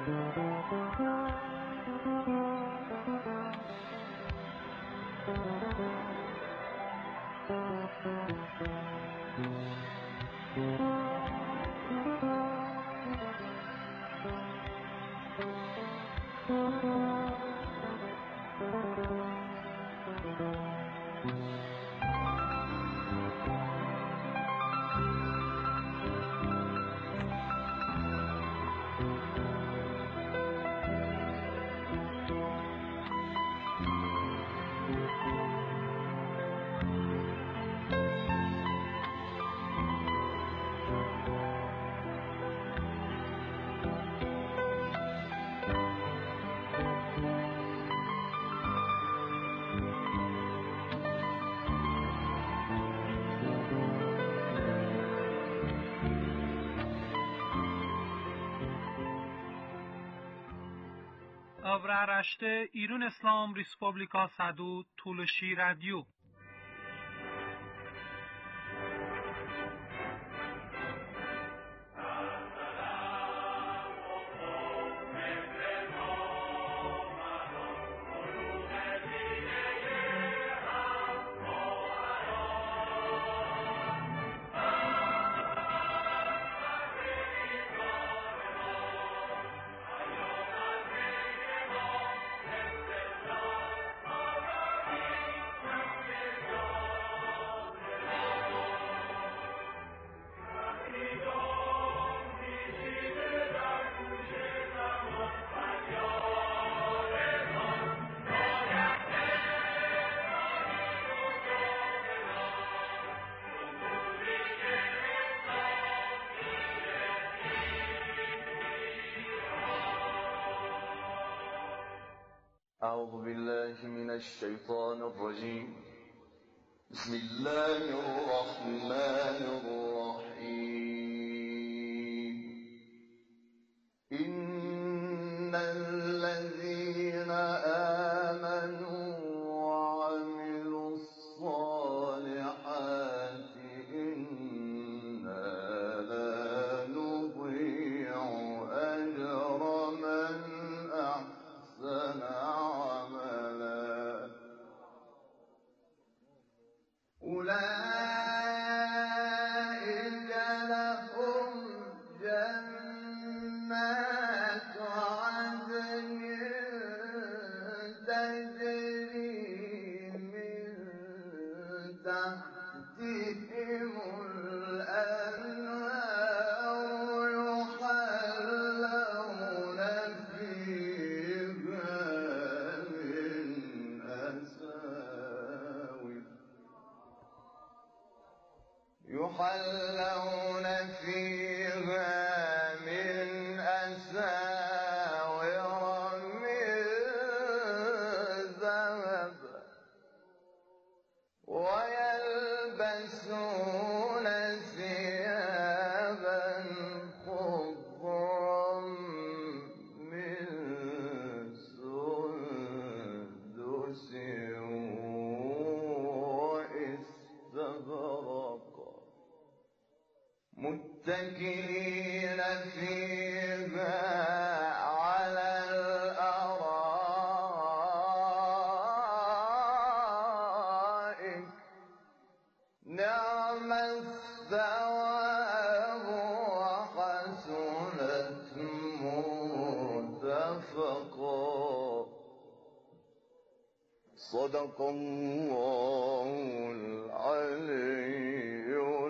Avraaraşte İran İslam Respublika Sadu Tuluşi Radyo. أعوذ بالله من الشيطان الرجيم بسم الله الرحمن الرحيم إن الذين آمنوا وعملوا الصالحات إنا لا نضيع أجر من أحسن أولئك لهم جنات عدن تجري من تحتهم الأنهار يحلون فيها من أساور من ذهب ويلبسون ثيابا خضرا من سندس واستبرق متكئين فيها على الأرائك نعم الثواب وحسنت مرتفقا صدق الله العلي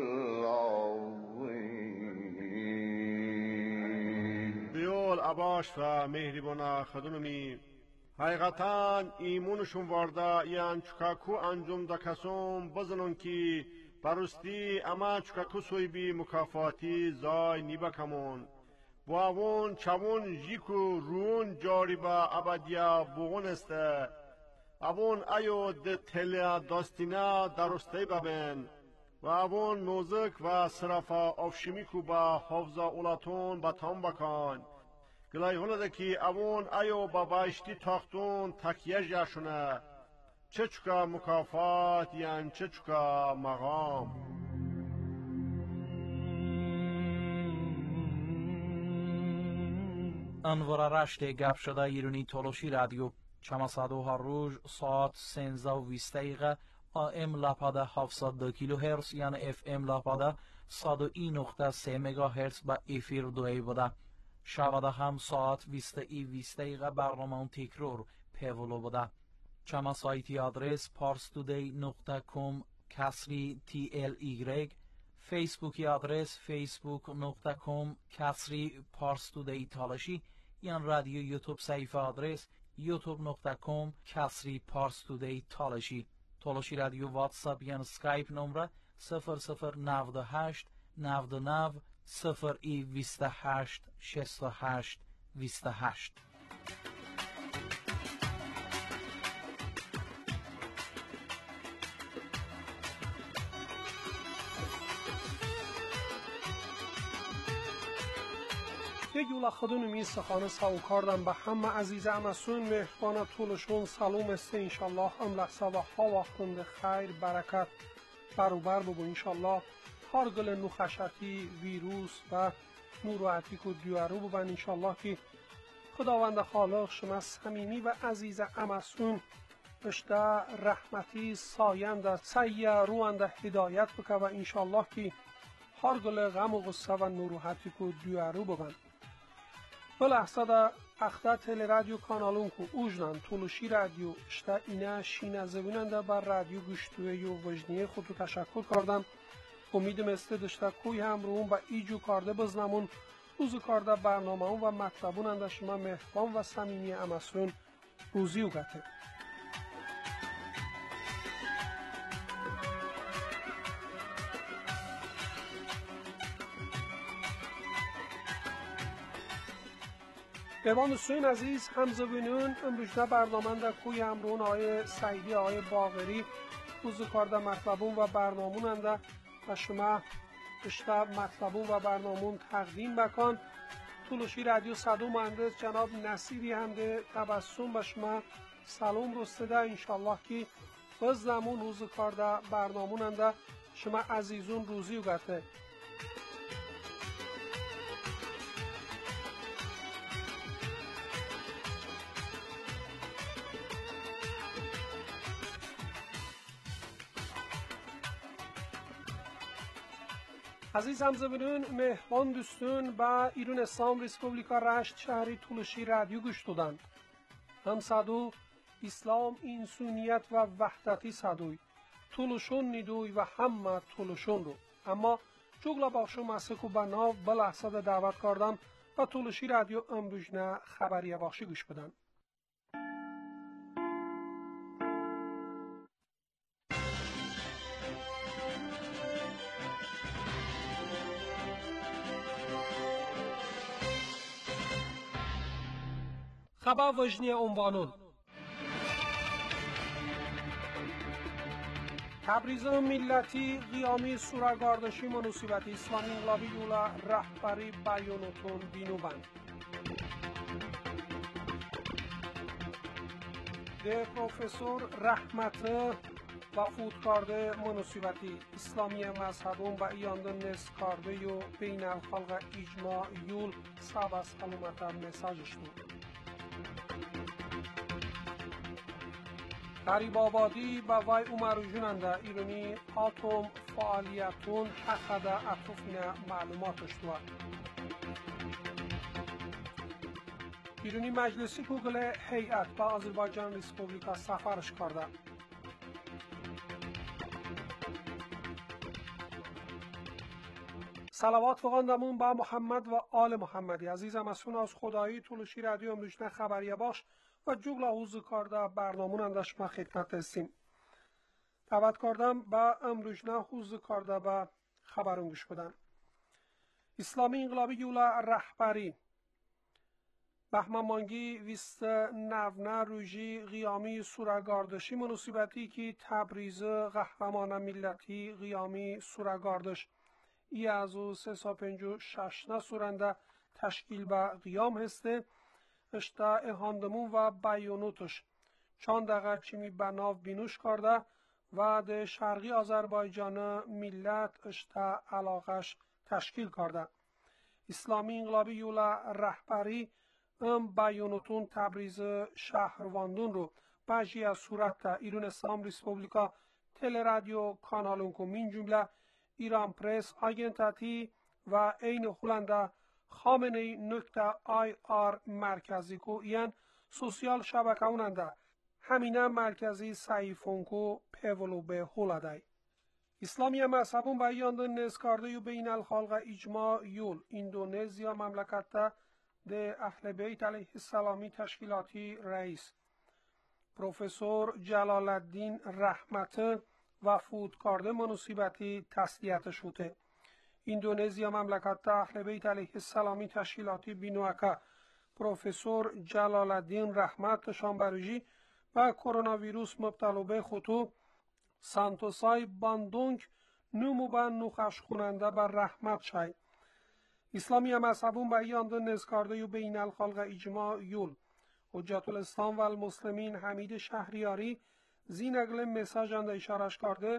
العظیم. دیول عباش و مهربانا خدونمی حقیقتا ایمونشون وارده یان چکاکو انجام دا کسوم بزنون کی برستی اما چکاکو سوی بی مکافاتی زای نیبا کمون باون چوون جیکو رون جاری با ابدیا بوغون استه اوون ایو ده تلیا داستینا درسته ببین و اوون موزک و صرفا افشمیکو با حفظا اولاتون با تام بکن گلای هنده که اوون ایو با بایشتی تاختون تکیه جاشونه چه چکا مکافات یان چه چکا مقام. انور رشت گپ شده ایرانی تولوشی رادیو چماسادو هر روز ساعت 13:20 AM لاپاده 702 کیلوهرتز یعنی FM لاپاده 101.3 مگاهرتز با افیر دوی بوده. شباده هم ساعت 20:20 برنامه تکرار پیولو بوده. چما سایتی آدرس parstoday.com /TLY، فیسبوکی آدرس facebook.com /parstoday تالشی، یا رادیو یوتیوب صفحه آدرس youtube.com /parstoday تالشی. تالشی رادیو واتساپ یا سکایپ نمره 0098 99 028 68 28. یک یولا خودون می سخانه ساو کردم به همه عزیز امسون مهربان طولشون سلام است انشالله هم لحظه و ها وقتند خیر برکت بروبر بگو انشالله هر گل نخشتی ویروس و نوروعتی که دیارو ببن انشالله که خداوند خالق شما صمیمی و عزیز امسون اشته رحمتی ساینده سیارونده هدایت بکه و انشالله که هر گل غم و غصه و نوروعتی که دیارو ببن به لحظه دا اخته تل رادیو کانالون که اوجنان تولوشی رادیو اشته اینه شینه زبیننده بر رادیو گشتوی و وجنیه خودو تشکر کردم. امیدم است داشته کوی هم رو اون با ایجو کرده بزنمون روز کرده برنامه و مطلبون انده شما مهربان و صمیمی امسون روزی و گته. ایوان دوستان عزیز همزبینون امروزه برنامه در کوی امرون آقای سعیدی آقای باقری روز کارده مطلبون و برنامون انده و شما اشته مطلبون و برنامون تقدیم بکن. طولوشی رادیو صدو مهندس جناب نصیری همده تبسم به شما سلام رسیده انشالله که بزنمون روز کارده برنامون انده شما عزیزون روزی و گته. عزیز همزبینون مهمان دوستون با ایران اسلام ریسپوبلیکا رشت شهری طولوشی رادیو گوش دادند. هم صدو اسلام انسانیت و وحدتی صدوی طولوشون نیدوی و همه طولوشون رو اما جگلا بخشو مسکو بناو بلحصد دعوت کردم و طولوشی رادیو امروزنه خبریه بخشی گوش بدن. خبر وجنی عنوانون تبریز ملتی قیامی سورگاردشی منوسیبتی اسلامی انقلابی یولا رهبری بیانوتون بینوبند ده پروفسور رحمت و فودکارده منوسیبتی اسلامی مذهبون با ایاندن نسکارده و بین الخلق اجماع یول سب از حلومت مساجش بود. غریب آبادی با وی اومروجوننده ایرانی آتوم فعالیتون اخده اطرافین معلوماتش دوا. ایرانی مجلسی کوگل هیئت با آذربایجان ریسپوبلیکا سفرش کرده. صلوات فقاندمون با محمد و آل محمدی. عزیزم مسئول از خدایی طولوشی رادیو امروزنه خبریه باش و جگل حوض کارده برنامون اندش ما خدمت هستیم. دعوت کردم با امروزنه حوض کارده با خبرون گوش بدن. اسلامی انقلابی یولا رهبری بهمنمانگی ویست نونه روژی قیامی سورگاردشی منوسیبتی که تبریز قهرمان ملتی قیامی سورگاردش ای از او 356 سورنده تشکیل به قیام هسته اشته اهاندمون و بیانوتش چند دقیقه چیمی بناو بینوش کرده و ده شرقی آذربایجان ملت اشته علاقش تشکیل کرده. اسلامی انقلابی یولا رهبری بیانوتون تبریز شهرواندون رو بجی از صورت ایران اسلام ریسپوبلیکا تل رادیو کانالون کو من جمله ایران پرس آگنتاتی و این هولندا خامنه نکته آی آر مرکزی کو این سوسیال شبکه اوننده همینه مرکزی سایفون کو پولو به هولدای اسلامی مذهبون بیاندن نزکارده یو بین الخالق اجماع یول اندونزیا مملکت ده اهل بیت علیه السلامی تشکیلاتی رئیس پروفسور جلال الدین رحمت و فودکارده مناسبتی تسلیت شده اندونزیا مملکت اهل بیت علیه السلامی تشکیلاتی بینوکا پروفسور جلال الدین رحمت شانبروژی و کرونا ویروس مبتلا به خطو سانتوسای باندونگ نموبن نخش خوننده بر رحمت شای اسلامی مذهبون بیانده نزکارده یو بین الخالق اجماع یول حجت الاسلام و المسلمین حمید شهریاری زینگل مساج انده اشارش کرده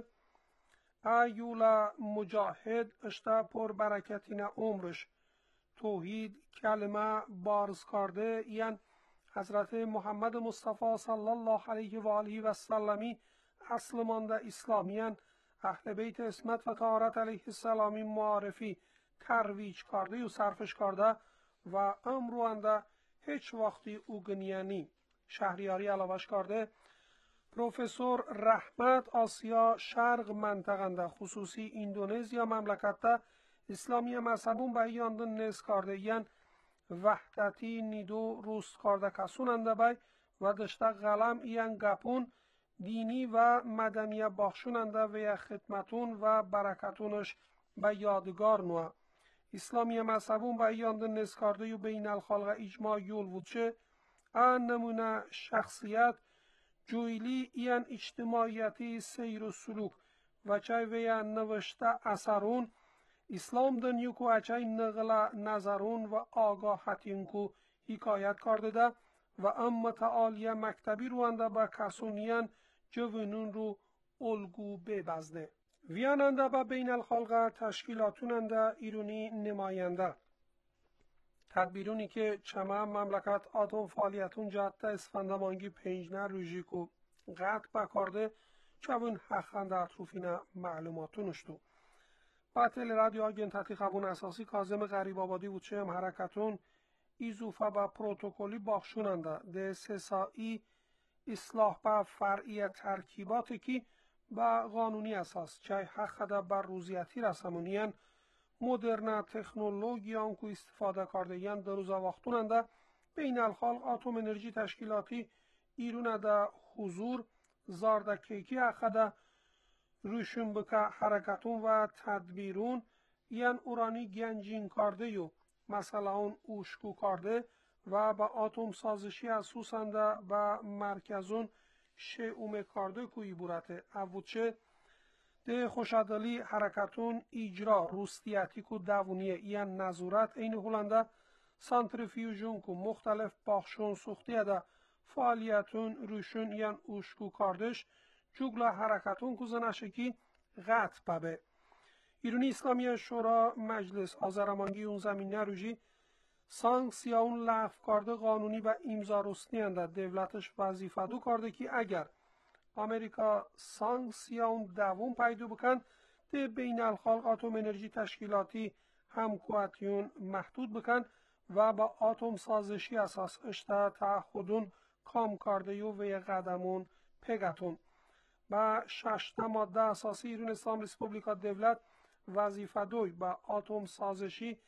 ایولا مجاهد اشتا پر برکتین عمرش توحید کلمه بارز کرده یعن حضرت محمد مصطفی صلی الله علیه و آله و سلمی اصل مانده اسلامیان اهل بیت اسمت و طهارت علیه السلامی معرفی ترویج کرده و صرفش کرده و امروانده هیچ وقتی اوگنیانی شهریاری علاوش کرده پروفسور رحمت آسیا شرق منطقنده خصوصی اندونزیا مملکت اسلامی مذهبون بیاندن نز کرده یعن وحدتی نیدو روست کرده کسوننده بای و دشته غلم یعن گپون دینی و مدنی باخشوننده و خدمتون و برکتونش به یادگار نوه اسلامی مذهبون بیاندن نز کرده و بین الخالق اجماع یول وچه نمونه شخصیت جویلی یعن اجتماعیتی سیر و سلوک و چای ویا نوشته اثرون اسلام دنیو کو اچای نقل نظرون و آگاهتین کو حکایت کرده ده و ام متعالی مکتبی روانده با کسونیان جوانون رو الگو ببزده ویاننده با بین الخالق تشکیلاتوننده ایرونی نماینده تدبیرونی که چمه مملکت آتوم فعالیتون جهت اسفندمانگی پنجنه روژی کو قطع بکارده چون حقنده اطروفین معلوماتونشتو بطل رادیو آگنتاتی خبون اساسی کاظم غریب آبادی بود چه هم حرکتون ایزوفه با پروتوکولی باخشوننده ده سسایی اصلاح با فرعی ترکیباتی که با قانونی اساس چای حق ده بر روزیتی رسمونیان مدرن تکنولوژی آنکو استفاده کرده یان در روزا وقتوننده بین الخالق آتوم انرژی تشکیلاتی ایرون ده حضور زارده کیکی حق ده روشون بکه حرکتون و تدبیرون یان اورانی گنجین کرده یو مثلا اون اوشکو کرده و با آتوم سازشی اساسنده و مرکزون شئوم کرده کوی بورته اوچه ده خوشادلی حرکتون اجرا روستیاتی کو دوونیه یان نظورت این هولنده سانتریفیوژون کو مختلف باخشون سوختیه ده فعالیتون روشون یان اوشکو کردش جوگلا حرکتون کو زنشکی قطع ببه ایرونی اسلامی شورا مجلس آذرمانگی اون زمینه روژی سانکسیون لغو کرده قانونی و امضا رسنیانده دولتش وظیفه دو کرده که اگر امریکا سانکسیون دوم پیدا بکن ده بین الخالق آتوم انرژی تشکیلاتی همکواتیون محدود بکن و با آتوم سازشی اساس اشته تعهدون کام کرده و قدمون پگتون با 6 ماده اساسی ایران اسلام ریسپوبلیکا دولت وظیفه دوی با آتوم سازشی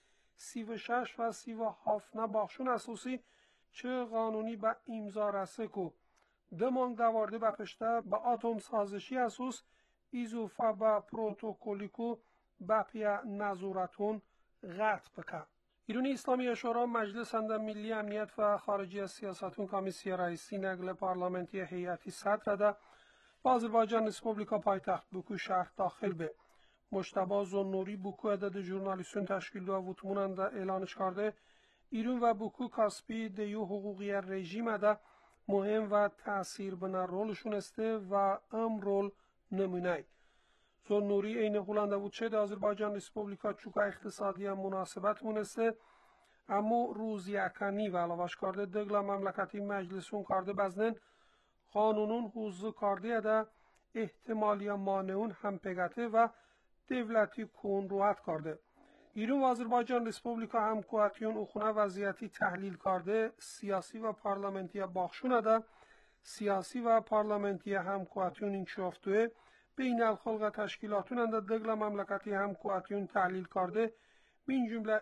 36 و 37 باخشون اساسی چه قانونی با امضا رسه کو دمانگ دوارده با پشته با آتوم سازشی اساس ایزوفا با پروتوکولیکو با پیا نظورتون قطع بکن ایرانی اسلامی شورا مجلس ملی امنیت و خارجی سیاستون کمیسیون رئیسی نقل پارلمنتی هیئتی صدر ده با آذربایجان ریسپوبلیکا پایتخت بوکو شهر داخل به مجتبی زنوری بوکو عدد ژورنالیستون تشکیل دو و تموننده اعلانش کرده ایرون و بوکو کاسپی دیو حقوقی رژیم ده مهم و تأثیر بنا رولشون استه و رول نمونه زنوری این هولنده بود چه ده آذربایجان ریسپوبلیکا چوکا اقتصادی هم مناسبت مونسته اما روزیکنی و علاوش kardı Dığla Memleketi Meclisun kardı beznen kanunun huzu kardı da ihtimaliya maneun hem pegate ve devleti kun ruhat kardı. ایران و آذربایجان ریسپوبلیکا همکواتیون اخونه وضعیتی تحلیل کرده سیاسی و پارلمنتی باخشونه ده سیاسی و پارلمنتی همکواتیون انکشافتوه بین الخلق تشکیلاتون انده دگل مملکتی همکواتیون تحلیل کرده من جمله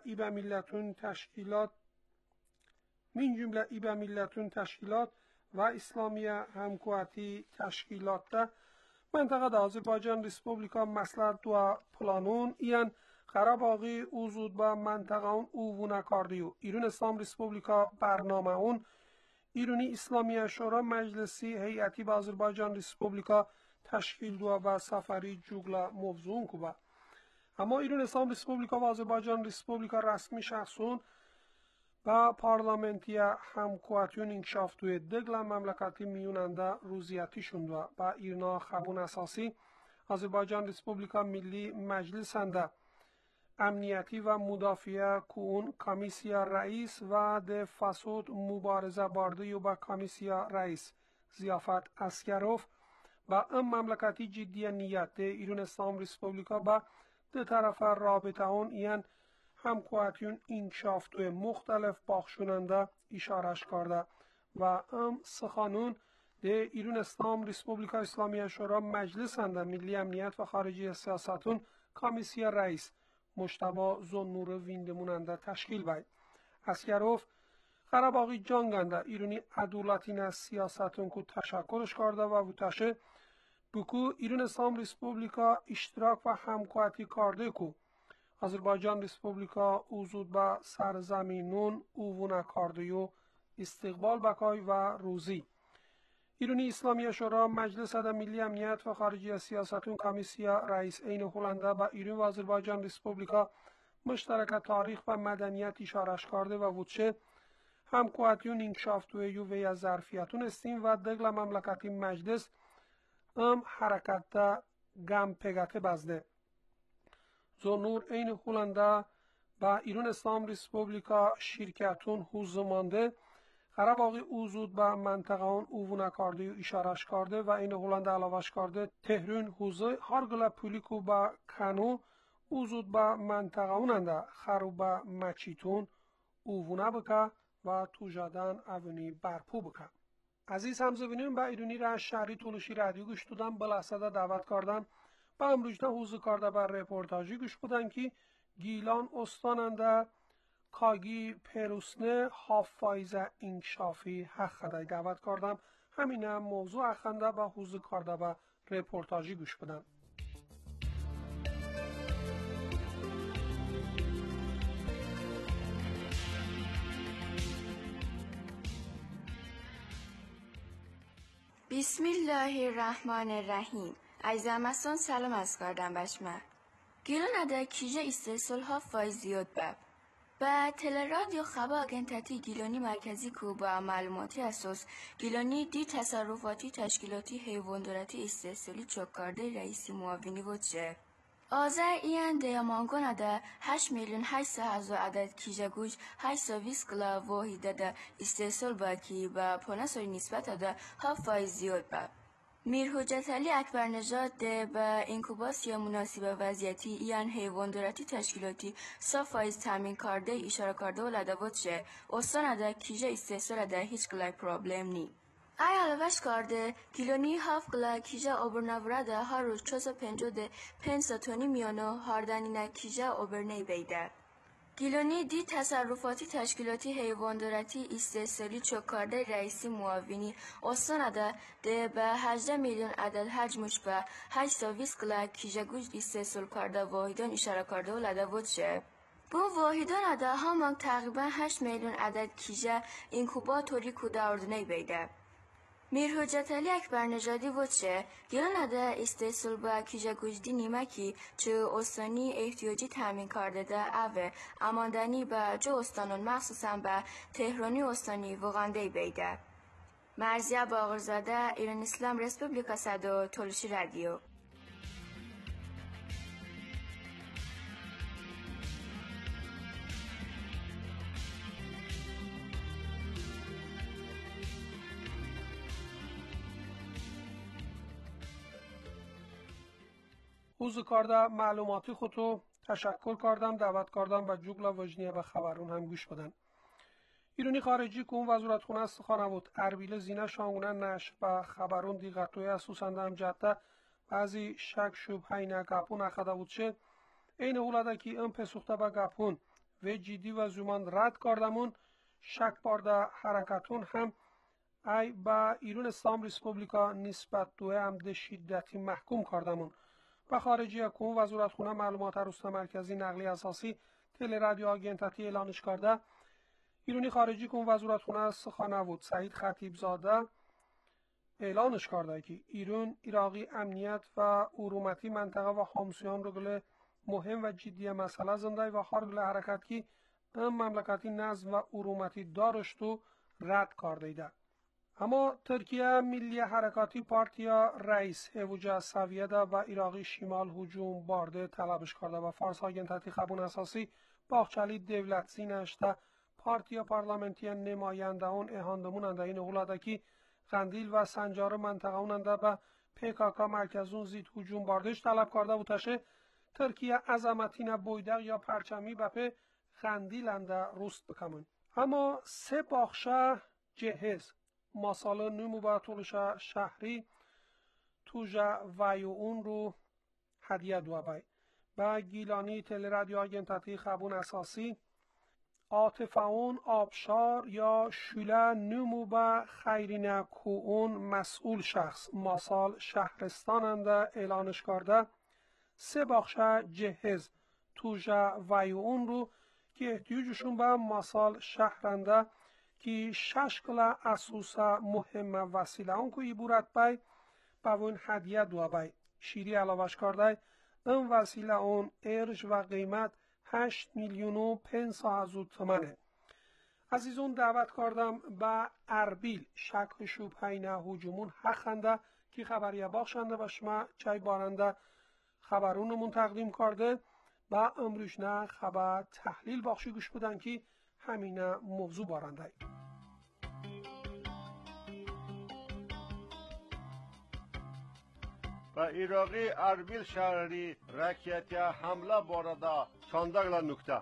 ایبه ملتون تشکیلات و اسلامی همکواتی تشکیلات ده منطقه ده آذربایجان ریسپوبلیکا مسلحت و پلانون ایان قره‌باغی اوزود با منطقه اون اوونه کاردیو ایران اسلام ریسپوبلیکا برنامه اون ایرانی اسلامی شورا مجلسی هیئتی با آذربایجان ریسپوبلیکا تشکیل دو و سفری جوگلا موضوع کوبا اما ایران اسلام ریسپوبلیکا و آذربایجان ریسپوبلیکا رسمی شخصون با پارلمنتی همکواتیون انکشافتوی دگل مملکتی میوننده روزیتی شوند و ایرنا خبون اساسی آذربایجان ریسپوبلیکا ملی مجلس انده امنیتی و مدافعه کون کمیسیا رئیس و ده فسود مبارزه بارده و با کمیسیا رئیس ضیافت اسکروف و مملکتی جدی نیت ده ایران اسلام ریسپوبلیکا با ده طرف رابطه اون این همکواتیون انکشافت و مختلف باخشوننده اشارش کرده و سخانون ده ایران اسلام ریسپوبلیکا اسلامی شورا مجلس انده ملی امنیت و خارجی سیاستون کمیسیا رئیس مجتبی زنور ویندموننده تشکیل باید. اسکروف قره‌باغی جانگنده ایرانی عدولتین از سیاستون که تشکرش کرده و وطشه بکو ایران اسلام ریسپوبلیکا اشتراک و همکواتی کرده که آذربایجان ریسپوبلیکا اوزود با سرزمینون اوونه کرده و استقبال بکای و روزی ایرانی اسلامی شورا مجلس ملی امنیت و خارجی سیاستون کمیسیا رئیس عین هلنده با ایران و آذربایجان ریسپوبلیکا مشترک تاریخ و مدنیت اشارش کرده و وچه همکواتیون انکشافتوی و یا ظرفیتون استیم و دگل مملکتی مجلس حرکت گم پگته بزده زنور عین هلنده با ایران اسلام ریسپوبلیکا شرکتون حوزمانده قره‌باغی اوزود با منطقه اون اوونه کرده و اشارش کرده و این هلنده علاوش کرده تهرون حوزه هرگله پولیکو با کنو اوزود با منطقه اوننده خروبه مچیتون اوونه بکه و توجادن اونی برپو بکه عزیز همزبینیم با ایرانی را شهری تولوشی رادیو گوش دادم بلاسده دعوت کردم با امروجده حوزه کرده بر رپورتاجی گوش بودن که گیلان استاننده کاگی پروسنه حافایزه انکشافی حق خدای دعوت کردم همینه موضوع اخنده با حوزه کرده با رپورتاجی گوش بدن بسم الله الرحمن الرحیم عزیز همسان سلام از کردم بشمه گیلان اده کیجه استرسال ها فای زیاد بب با تل رادیو خبر اگنتتی گیلانی مرکزی که با معلوماتی اساس گیلانی دی تصرفاتی تشکیلاتی حیواندارتی استرسالی چوب کرده رئیسی معاونی بود شه آذر این دیامانگون اده 8,800,000 عدد کیجه گوش 820 کلا واحده ده استرسال با کی با پانسوری نسبت اده ها فای زیاد با میر حجت علی اکبر نژاد ده با اینکوباسیا مناسب وضعیتی این حیواندارتی تشکیلاتی صافایز تامین کرده اشاره کرده و لدوات شه استان ده کیجه استرسال ده هیچ کلای پرابلم نی ای علوش کرده گیلانی هاف کلا کیجه اوبرنوره ده هر روز 450 ده 500 تونی میانو هاردنینه کیجه اوبرنی بیده گیلانی دی تصرفاتی تشکیلاتی حیواندارتی استرسالی چوکارده رئیسی معاونی استان ده به 18 میلیون عدد حجمش به 820 کلا کیجه گوش استرسال کرده واحدان اشاره کرده و لدوات شه بو واحدان ده همان تقریبا 8 میلیون عدد کیجه اینکوباتوری کوداردنی بیده میر حجت علی اکبر نژادی بود شه گیلان اده استرسال با کیجه گوشدی نیمکی چه استانی احتیاجی تامین کرده ده اوه اماندنی با جو استانون مخصوصا با تهرانی استانی وغانده بیده مرزیه باقرزاده ایران اسلام ریسپوبلیکا صدو تولوشی رادیو حوز کارده معلوماتی خودتو تشکر کردم دعوت کردم و جوگلا وجنیه به خبرون هم گوش بدن. ایرانی خارجی که اون وزارتخونه است خانوود اربیل زینه شانگونه نش و خبرون دیگرتوی اسوسنده هم جده بعضی شک شبهی نگپون اخده بود شد این اولاده که ام پسوخته به گپون و جدی و زمان رد کردمون شک بارده حرکتون هم ای با ایران اسلام ریسپوبلیکا نسبت دوه هم ده شدتی محکوم کردمون و خارجی اکون وزارتخونه معلومات روستا مرکزی نقلی اساسی تل رادیو آگنتاتی اعلانش کرده ایرانی خارجی کون وزارتخونه سخنگوی سعید خطیبزاده اعلانش کرده که ایران عراقی امنیت و ارومتی منطقه و همسایان رو گله مهم و جدی مسئله زنده و هر گله حرکت که مملکتی نظم و ارومتی دارشت و رد کرده ایده. اما ترکیه ملی حرکاتی پارتیا رئیس هوجه سویده و عراقی شمال هجوم بارده طلبش کرده و فارس آگنتاتی خبون اساسی باخچالی دولت زینشته پارتیا پارلمنتی نماینده اون اهاندموننده این اولاده که قندیل و سنجار منطقه اوننده به PKK مرکزون زید هجوم باردش طلب کرده و تشه ترکیه عظمتین بویدق یا پرچمی به قندیلنده روست بکمون. اما سه باخشه جهز ماساله نمو با طولش شهری توجه ویو اون رو هدیه دو بای با گیلانی تل رادیو آگنتاتی خبون اساسی عاطفون آبشار یا شوله نمو با خیرین کوون مسئول شخص ماسال شهرستاننده اعلانش کرده سه باخشه جهز توجه ویو اون رو که احتیاجشون به ماسال شهرنده که 6 کلا اسوسا مهم وسیله اون که ایبورت بای با اون هدیه دو بای شیری علاوش کرده این وسیله اون ارج و قیمت 8,500,000 تومنه. عزیزون دعوت کردم به اربیل شک شبهی نه هجومون حقنده که خبریه باخشنده و شما چای بارنده خبرونمون تقدیم کرده و امروش نه خبر تحلیل باخشی گوش بودن که همینه موضوع بارنده. و عراقی اربیل شهری رکیتی حمله بارده چاندگل نکته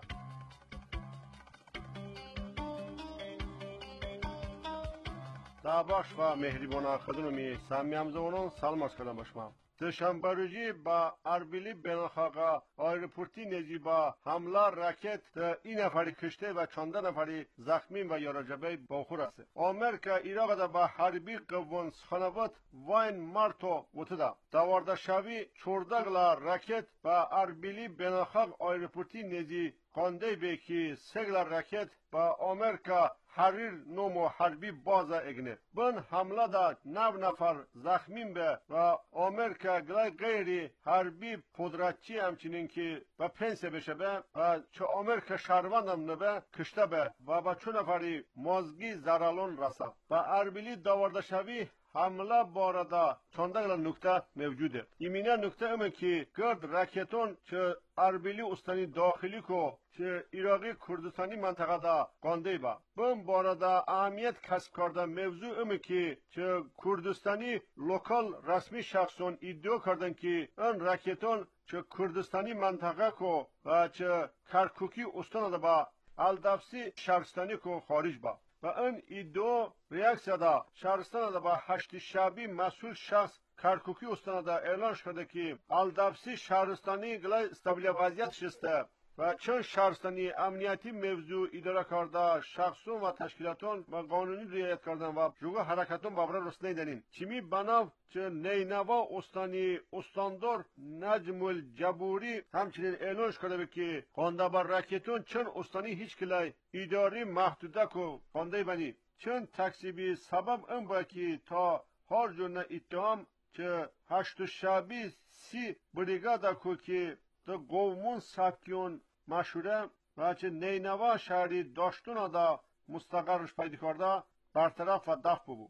دعواش و مهریبان خدمت سمی همزمانان سلام از کلام باشم. دوشنبه روزی با اربیلی بناخاقا آیرپورتی نزی با حمله راکت این نفری کشته و 14 نفری زخمی و یاراجبه باخور است. آمریکا عراق دا با حربی قوان سخنوات واین مارتو وتدا دوارده شوی 14 راکت با اربیلی بناخاق آیرپورتی نزی قانده به که سگل راکت با آمریکا حریر نومو حربی بازا اگنه بن حمله دا 9 نفر زخمین به و آمریکا غیری حربی قدرتچی همچنین که با پنسه بشه به و چه آمریکا شهروند هم نبه کشته به و با 2 نفری مازگی زرالون رسه و اربیلی داورده شوی حمله بارده چندگل نکته موجوده. ایمینه نکته امه که گرد راکتون چه اربیلی استانی داخلی کو چه عراقی کردستانی منطقه دا قانده با بم بارده اهمیت کسب کرده موضوع امه که چه کردستانی لوکال رسمی شخصون ادعا کردن که این راکتون چه کردستانی منطقه کو و چه کرکوکی استان دا با الدفسی شهرستانی کو خارج با و این ادعا ریاکسیا دا شهرستان دا با 8 شبی مسئول شخص کرکوکی استان دا اعلان شده که الدفسی شهرستانی گلای استابیل وضعیت شسته و چند شهرستانی امنیتی موضوع اداره کرده شخصون و تشکیلاتون و قانونی رعایت کردن و جوگه حرکتون بابرا رسنه دنین چیمی بناو چه نینوا استانی استاندار نجم الجبوری همچنین اعلانش کرده که قانده بر راکتون چند استانی هیچ کلای اداری محدوده کو قانده بنی چند تکسیبی سبب این باید که تا هر جور اتهام چه 8 شبی 30 بریگادا کو که دا قومون سبکیون مشهوره و چه نینوا شهری داشتون دا مستقرش پیدا کرده برطرف و دفع بود.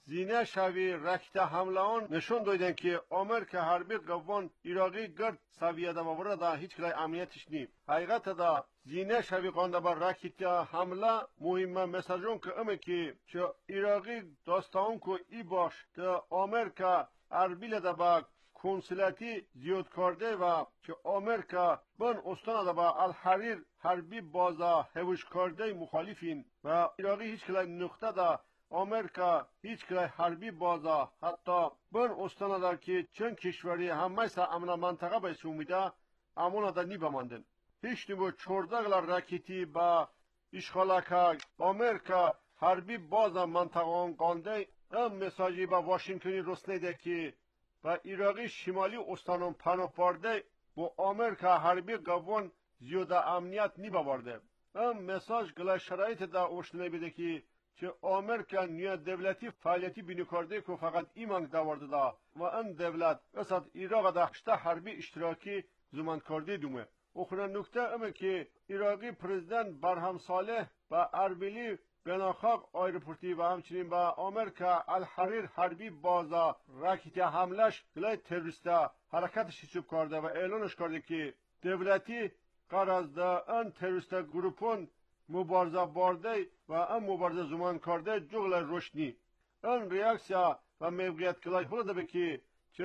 زینه شوی رکت حمله آن نشون دادن که آمریکا حربی قوان عراقی گرد سویه دا بابره دا هیچ کلای امنیتش نیم. حقیقت دا زینه شوی قانده بر رکت حمله مهمه مساجون که امه که عراقی داستان که ای باش که آمریکا حربی لده با کنسولاتی زیاد کرده و که آمریکا بن استان دا با الحریر حربی بازا هوش کرده مخالفین و عراقی هیچ کلای نقطه دا آمریکا هیچ کلای حربی بازا حتی بن استان دا که چند کشوری همه سا امن منطقه باید سومیده امون دا نی بماندن هیچ نمو چوردگل راکتی با اشغالکا آمریکا حربی بازا منطقه قانده مساجی با واشنگتنی رسنیده که و عراقی شمالی استانون پناه برده با آمریکا حربی قوان زیاده امنیت نی ببرده مساج گله شرایط دا اوشتنه بده که آمریکا نیا دولتی فعالیتی بینی کرده که فقط ایمان داورده دا و ان دولت اصد عراق دا هشته حربی اشتراکی زمان کرده دومه اخرى نکته امه که عراقی پرزیدنت برهم صالح و اربیلی بناخاق آیرپورتی و همچنین با آمریکا الحریر حربی بازا راکت حملش گلای تروریستا حرکتش چوب کرده و اعلانش کرده که دولتی قرار از دا ان تروریستا گروپون مبارزه برده و ان مبارزه زمان کرده جغل روشنی ان ریاکسیا و موقعیت کلای بوده به که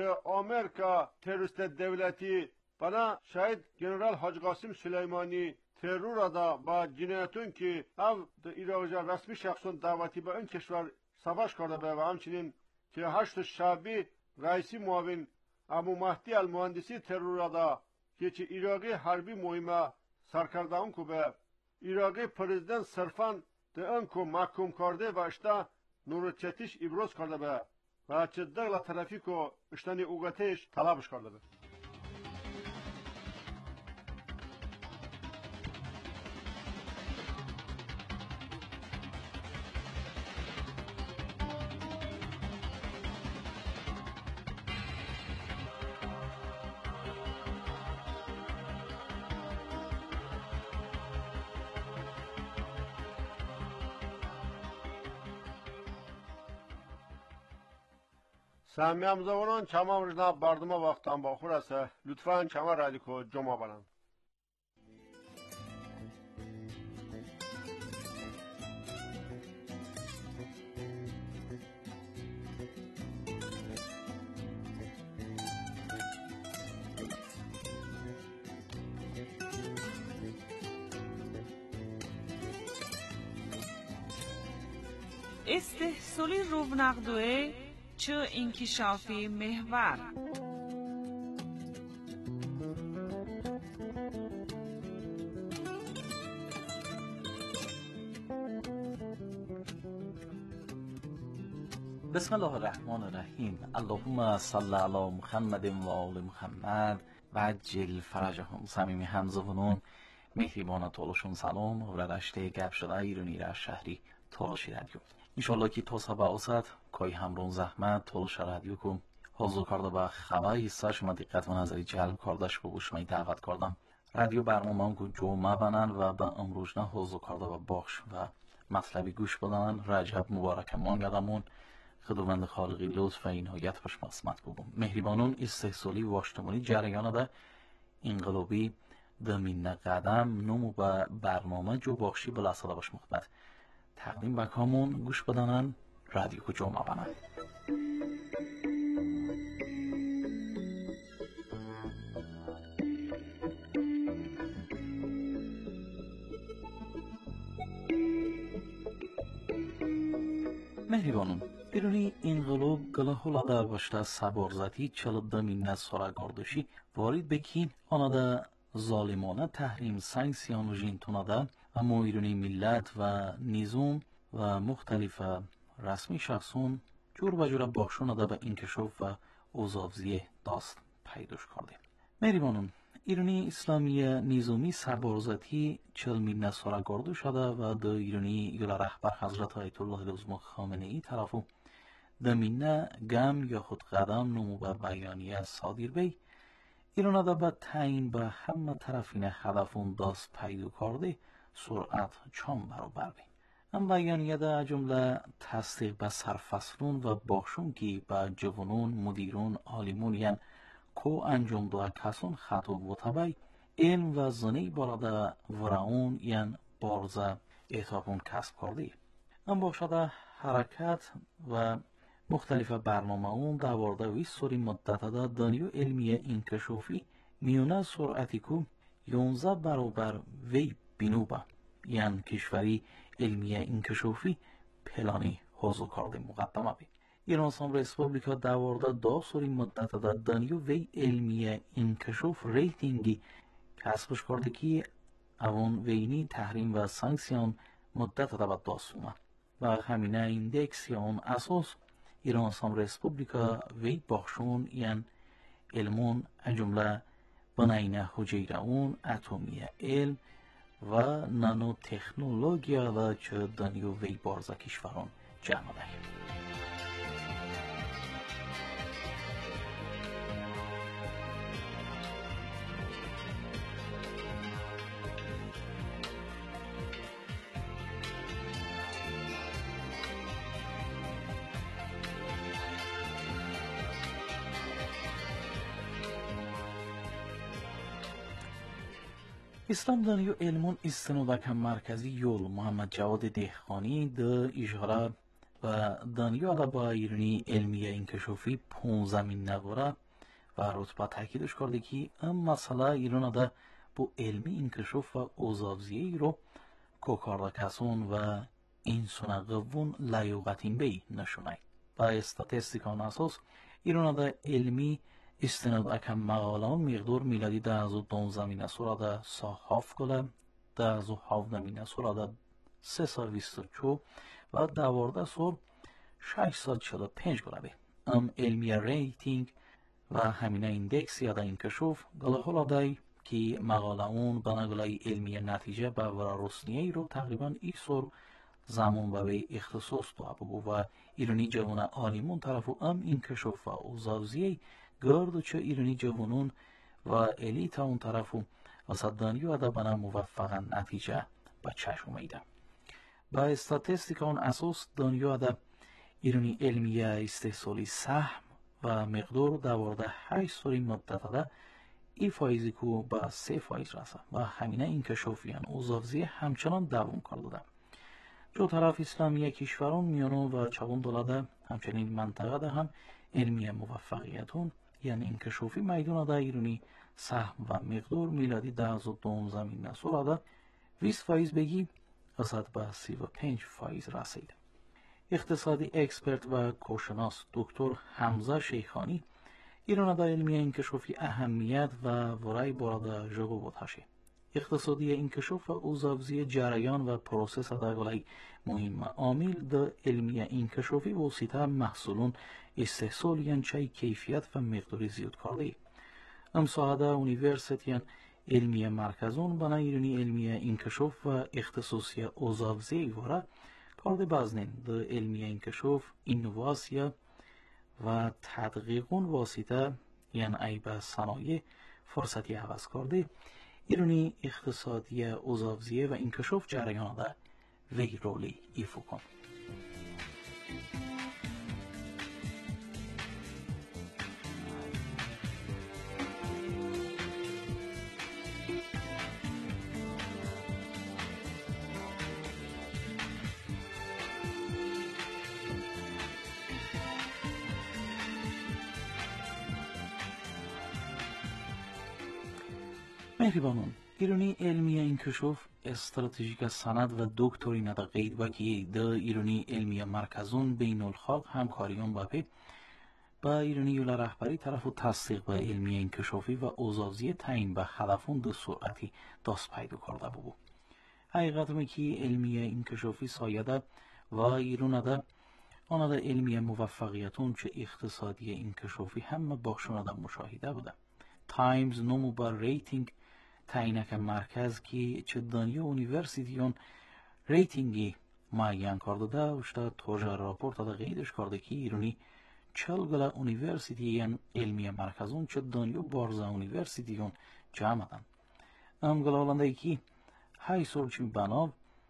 آمریکا تروریست دولتی بنا شاید جنرال حاج قاسم سلیمانی ترور دا با جنایتون که او عراق رسمی شخصون دعوتی به این کشور سفاش کرده به و همچنین که 8 شعبی رئیسی معاون ابو مهدی المهندسی ترور دا که عراقی حربی مهمه سرکرده اون که به عراقی پرزیدنت صرفاً ده اون که محکوم کرده و اشتا نورچتیش ابراز کرده به و چه دغل طرفی که اشتانی اوگتش طلبش کرده به سامی همزوانان چما رجنا باردما وقتان با خور است لطفاً چما رادیکو جمع بلند استحصالی رونقدوه چه انکشافی محور بسم الله الرحمن الرحیم. اللهم صل علی محمد و آل محمد و عجل فرجهم. صمیمی همزبانان مهربان تولشون سلام و ردشته گپ شده ایرانی را شهری تولشی رادیو انشالله که تا سبا اوسط کای همرون زحمت تولش رادیو کن حضور کرده با خبر حصه شما دقت و نظری جلب کردش که شما دعوت کردم رادیو برنامه که جمعه بنن و به امروز نه حضور کرده و بخش و مطلبی گوش بدن رجب مبارک مانگدمون خداوند خالقی لطف و عنایت باش مسمت بگم مهربانون استحصالی و اشتمالی جریان ده انقلابی دمین قدم نمو به برنامه جو بخشی بلا صدا باش مخبت تقدیم بکامون گوش بدنن رادیو کو جمعه بنن مهربانون بیرونی انقلاب گلهولا دا باشته سبارزتی چلده مینت سارا گردشی وارد بکین آنها دا ظالمانه تحریم سانکسیون و جینتونه دا اما ایرانی ملت و نظام و مختلف رسمی شخصون جور و جور بخشونه دا به انکشاف و اوزافزیه داست پیداش کرده مهربانون ایرانی اسلامی نظامی سربارزتی 40 مینت سارا گرده شده و دا ایرانی یل رهبر حضرت آیت الله العظما خامنه ای طرفو دمینه گم یا خود قدم نمو به بیانیه صادر بی ایران دا به تعیین به همه طرفین هدفون داست پیدا کرده سرعت چام برابر بی ام بیانیه ده جمله تصدیق به سرفصلون و باشون که به جوانون مدیرون عالمون یعن کو انجام ده کسون خطوب و تبای علم و زنی باراده ورعون یعن بارزه اعتابون کسب کرده. ام باشده حرکت و مختلف برنامه اون دوارده وی سوری مدت ده دانیو علمی انکشافی میونه سرعتی کو 11 برابر وی بینوبه یعن کشوری علمی انکشافی پلانی حضور کرده مقدمه بی. ایران اسلام ریسپوبلیکا دوارده دا سوری مدت ده دانیو وی علمی انکشاف ریتینگی کسبش کرده که اون وینی تحریم و سانکسیون مدت ده داسومه و همینه ایندکس یا اون اساس ایران اسلام ریسپوبلیکا وی بخشون یعن علمون جمله بناینه حجیره اون اتمی علم و نانو تکنولوژیا و چه دانیو وی بارزه کشوران جمع ده. اسلام دانیو علمون استنودک مرکزی یول محمد جواد دهقانی ده اجاره و دانیو ده با ایرانی علمی انکشافی 15 نگوره و رتبه تاکیدش کرده که ام مسئله ایران ده با علمی انکشاف و اوزابزیه رو کوکارده کسون و این سنقوون لیوقتین بی نشونه با استاتستیکان اساس ایران ده علمی استناد اکم مقالان مقدار میلادی 2012 سوراده صحاف کله 2017 سوراده 324 و 12 سور 645 گلبه ام علمی ریتینگ و همینه ایندکس یا ده انکشاف گله هلادهی که مقاله اون بناگله علمی نتیجه به ورا رسنیه رو تقریبا ای سور زمان به اختصاص دو بگو و ایرانی جوان عالیمون طرفو ام انکشاف و اوزاوزیه گرد چه ایرانی جوانون و الیت اون طرفو و صدانی و ادبانه موفقا نتیجه به چشم اومده. با استاتستیک اون اساس دانیو ادب ایرانی علمی استحصالی سهم و مقدار دوارده 8 سوری مدت ده ای فایزی کو با 3% رسه و همینه انکشافیان اوزافزی همچنان دوام کرده. جو طرف اسلامی کشوران میانو و چوان دولده همچنین منطقه ده هم علمی موفقیتون یعنی انکشافی میدون ده ایرانی سهم و مقدار میلادی 2012 سوراده 20% بگی رسد به 35% رسید. اقتصادی اکسپرت و کوشناس دکتر حمزه شیخانی ایران ده علمی انکشافی اهمیت و ورای بارد جگو بودهشه. اقتصادی انکشاف و اوزابزی جریان و پروسس داگلای مهم عامل ده علمی انکشافی واسطه محصولون استحصال یعنی چای کیفیت و مقداری زیاد کرده. امساعده اونیورسیتیان علمی مرکزون بنا ایرانی علمی انکشاف و اختصاصی اوزابزی واره کرده بازنین ده علمی انکشاف اینواسیا و تدقیقون واسطه یعنی ای به صنایع فرصتی عوض کرده ایرانی اقتصادی اوزابزیه و انکشاف جریان ده وی رولی ایفو کن. مهربانون ایرانی علمی انکشاف استراتژیک سند و دکترین ده قید و که ده ایرانی علمی مرکزون بین الخاق همکاریون باپی با ایرانی یول رهبری طرف و تصدیق به علمی انکشافی و اوزازی تعیین به هدفون ده سرعتی دست پیدا کرده بگو. حقیقت می که علمی انکشافی سایده و ایران ده آن ده علمی موفقیتون چه اقتصادی انکشافی همه بخشون ده مشاهده بوده. تایمز نمو با ریتینگ تعیینک مرکز که چه دانیو اونیورسیتیون ریتینگی معین کرده ده وشتا توجه راپورت ده قیدش کرده که ایرانی 40 گله اونیورسیتیون علمی مرکزون چه دانیو بارزه اونیورسیتیون جمع دن. ام گله هلنده که های سرچی بناو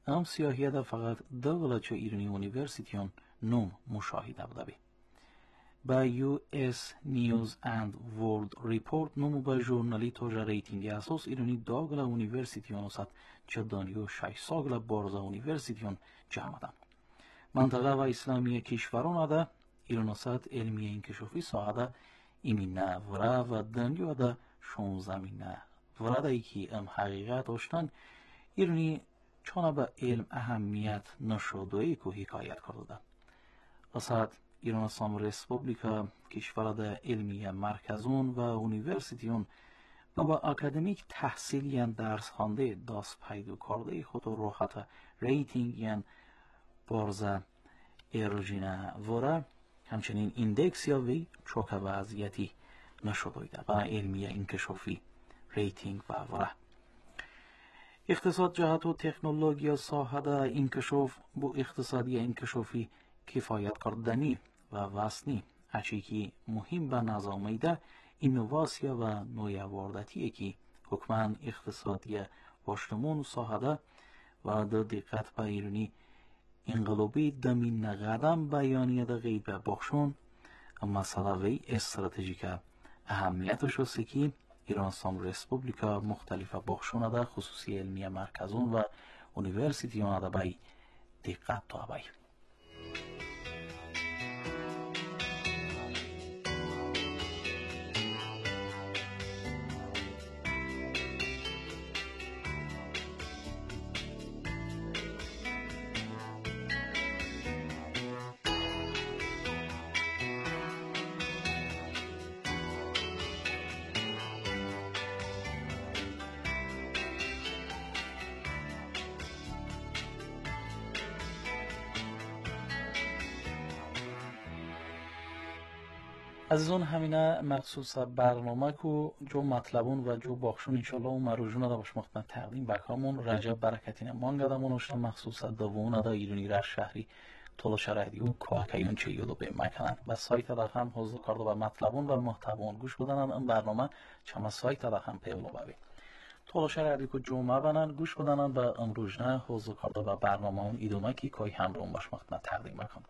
ام سیاهیه دا فقط دولا چو ایرانی اونیورسیتیون نوم مشاهده بده. با US News and World Report نمو با ژورنالی توجه ریتینگ اساس ایرانی داگلا اونیورسیتیون است چه دانیو 6 ساگلا بارزا اونیورسیتیون جمعدن. منطقه و اسلامی کشوران ده ایران است علمی انکشافی ساعده ایمینه ورا و دانیو ده 16 مینه ورا ده که ام حقیقت داشتن ایرانی چون به علم اهمیت نشده که حکایت کرده. است ایران اسلام ریسپوبلیکا کشور ده علمی مرکزون و اونیورسیتیون و با اکادمیک تحصیلی درس خوانده داست پیدا کرده خود راحت ریتینگ بارزه ایروژینه وره همچنین ایندکس یا وی چوک وضعیتی نشده با علمی انکشافی ریتینگ و وره. اقتصاد جهت و تکنولوژی ساحه ده انکشاف با اقتصادی انکشافی کفایت کردنی و واسنی اچی که مهم به نظامی ده اینوواسیا و نویاوردتیه که حکمان اقتصادی باشتمون ساحه ده و در دقت به ایرانی انقلابی دمین قدم بیانیه ده غیبه بخشون مسئله وی استراتژیک اهمیتش است که ایران اسلام ریسپوبلیکا مختلف بخشون ده خصوصی علمی مرکزون و اونیورسیتیون ده بای دقت تا بای. عزیزان همینه مخصوص برنامه که جو مطلبون و جو باخشون انشالله و مروجون دا باش مختن تقدیم بکامون رجب برکتین مانگدمون اشتا مخصوص دوون دا ایرونی را شهری طول شرعیدی و کواکیون چه یودو به مکنن و سایت دا هم حضور کرده و مطلبون و محتوون گوش بدنن این برنامه چما سایت دا هم پیولو ببین طول شرعیدی که جمعه بنن گوش بدنن و امروجنه حضور کرده و برنامه اون ایدومه که کوی همرون باش مختن تقدیم بکامون.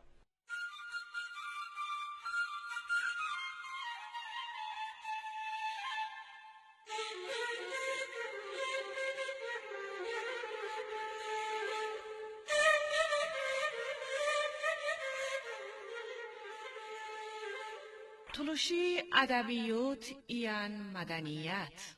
تلوشی ادبیات ایان مدنیت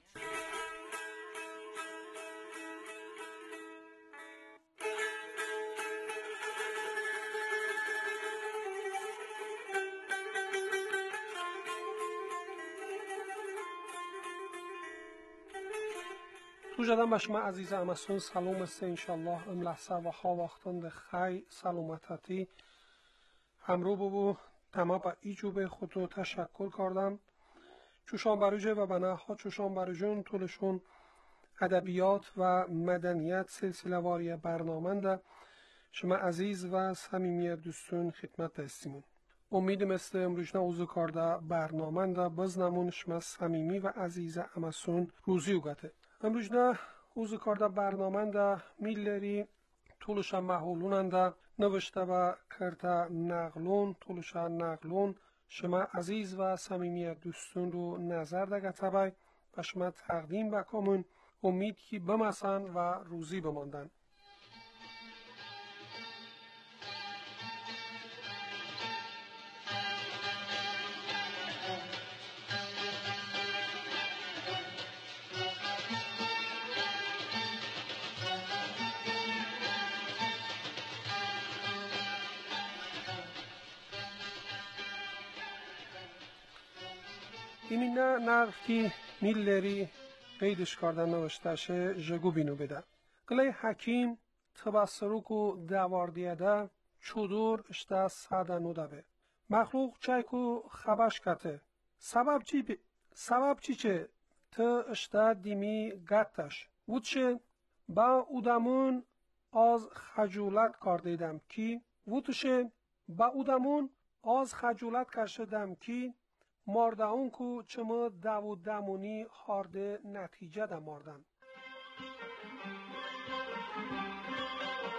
تو جدن به شما عزیز امسون سلام است انشالله ام لحظه و ها وقتان خی سلامتتی همرو ببو تمام با ایجوب خودو تشکر کردم چوشان بروجه و بناه ها چوشان بروجون طولشون ادبیات و مدنیت سلسله واری برنامه ده شما عزیز و صمیمی دوستون خدمت دستیمون امید مثل امروز اوزو کرده برنامه ده بزنمون شما صمیمی و عزیز امسون روزی اوگته امروز اوزو کرده برنامه ده میلری طولش محولون ده نوشته و کرده نقلون طولش نقلون شما عزیز و صمیمی دوستون رو نظر ده گتبای و شما تقدیم بکامون امید که بمسن و روزی بماندن اینی نه نرفتی میلری قیدش کردن نوشتشه جگو بینو بده قلی حکیم تبصروکو دواردیه ده چودور اشته ساده نوده به مخلوق چایکو خبش کته سبب چی چه تا اشته دیمی گتش وودشه با اودمون از خجولت کردیدم کی وودشه با اودمون از خجولت کشیدم کی مارده اون کو چما دو دمونی هارده نتیجه ده ماردن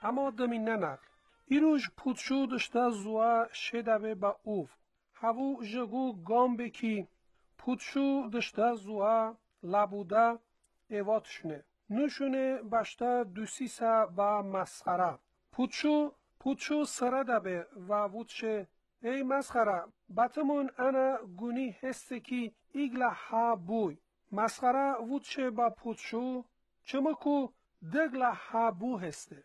اما دمینه نقل. ایروژ پودشو دشته زوه شدبه با اوف. هفو جگو گام بکی پودشو دشته زوه لبوده ایواتشونه. نوشونه بشته دوسیسه با مسخره. پودشو سره دبه و وودشه ای مسخره باتمون انا گونی هسته کی ایگلا ها بوی. مسخره وودشه با پودشو چمکو دگلا ها بو هسته.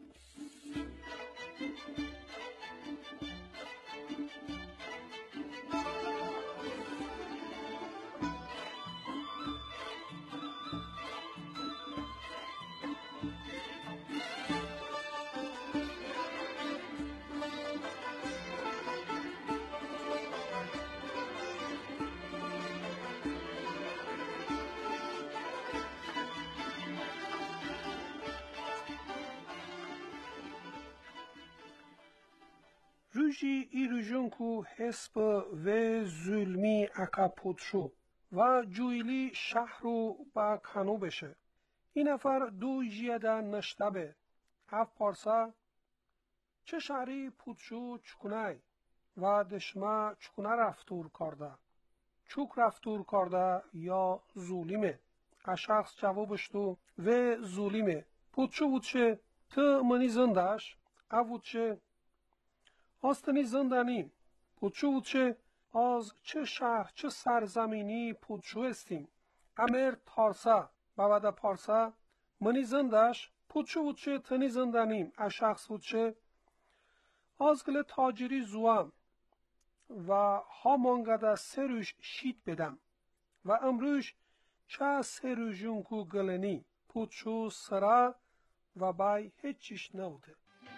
روژی ایروژون کو حسب و ظلمی اکا پودشو و جویلی شهرو با کنو بشه. این نفر دو جیده نشتبه. اف پارسا چه شهری پودشو چکنای و دشما چکنه رفتور کرده. چوک رفتور کرده یا ظلمه. شخص جوابش تو و ظلمه. پودشو بودشه تو منی زندش. اف بودشه آستنی زندانی. پودشو بودشه از چه شهر چه سرزمینی پودشو استیم. امر تارسا بابد پارسا منی زندش. پودشو بودشه تنی زندانیم. شخص بودشه از گل تاجری زوام و ها مانگده سه روش شید بدم و امروش چه سه روشون کو گلنی. پودشو سرا و بای هیچیش نبوده.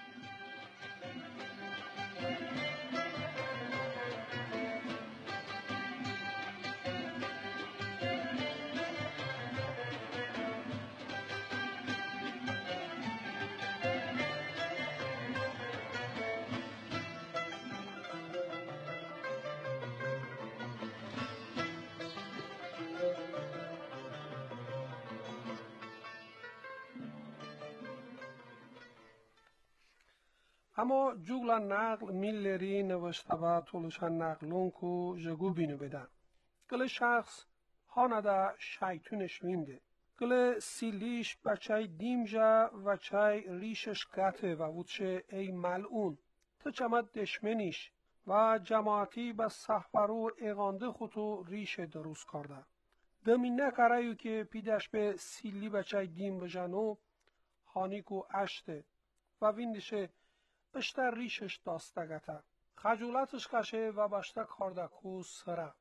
اما جوگلا نقل میلری نوشته و طولشن نقلون کو جگو بینو بدن. گل شخص هانده شیطونش وینده. گل سیلیش بچه دیمجه و چه ریشش گته و وودشه ای ملعون. تو چمد دشمنیش و جماعتی به صحبرو اغانده خودو ریش دروس کرده. دمینه کرایو که پیدش به سیلی بچه دیم بجنو هانیکو اشته و ویندشه اشتر ریشش داستگته. خجولتش کشه و بشته کاردکو سره.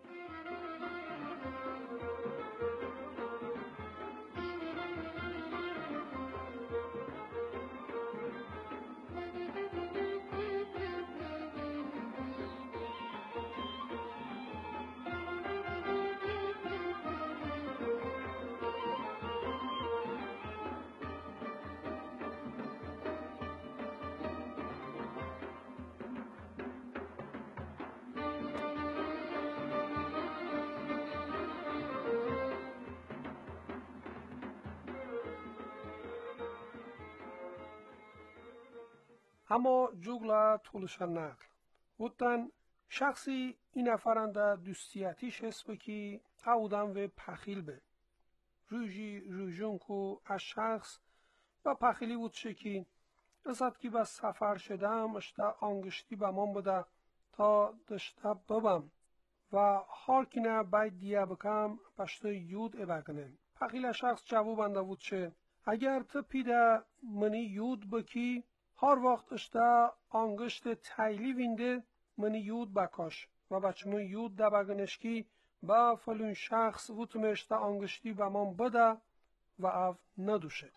اما جوگلا طولشن نقل بودن شخصی این نفرنده دوستیتیش هست بکی اودن و پخیل به روژی روژون کو از شخص و پخیلی بود شکی ازد که به سفر شدم اشته آنگشتی به من بوده تا دشته ببم و هارکینه باید دیه بکم بشته یود بگنم. پخیل شخص جوابنده بود چه اگر تو پیده منی یود بکی هر وقت اشته آنگشت تیلی وینده منی یود بکاش و بچه من یود ده بگنشکی با فلون شخص وطم اشته آنگشتی به من بده و او ندوشه.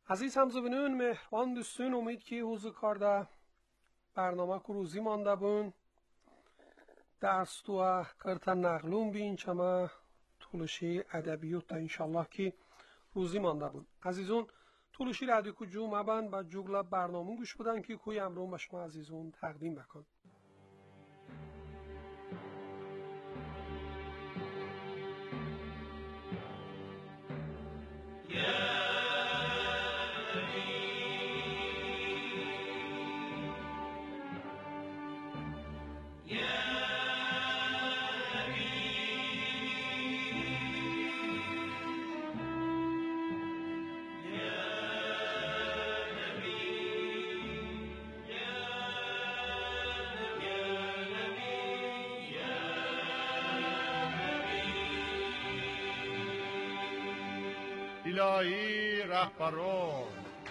عزیز همزبانان مهربان دوستان، امید که حضور کارده برنامه که روزی مانده بون درس تو کرتن نقلون بین چما تولشی ادبیات انشالله که روزی مانده بون. عزیزون تولشی رادیو کو جو مبن با جوگلا برنامه گوش بودن که کوی امرون به شما عزیزون تقدیم بکن. الهی رهبران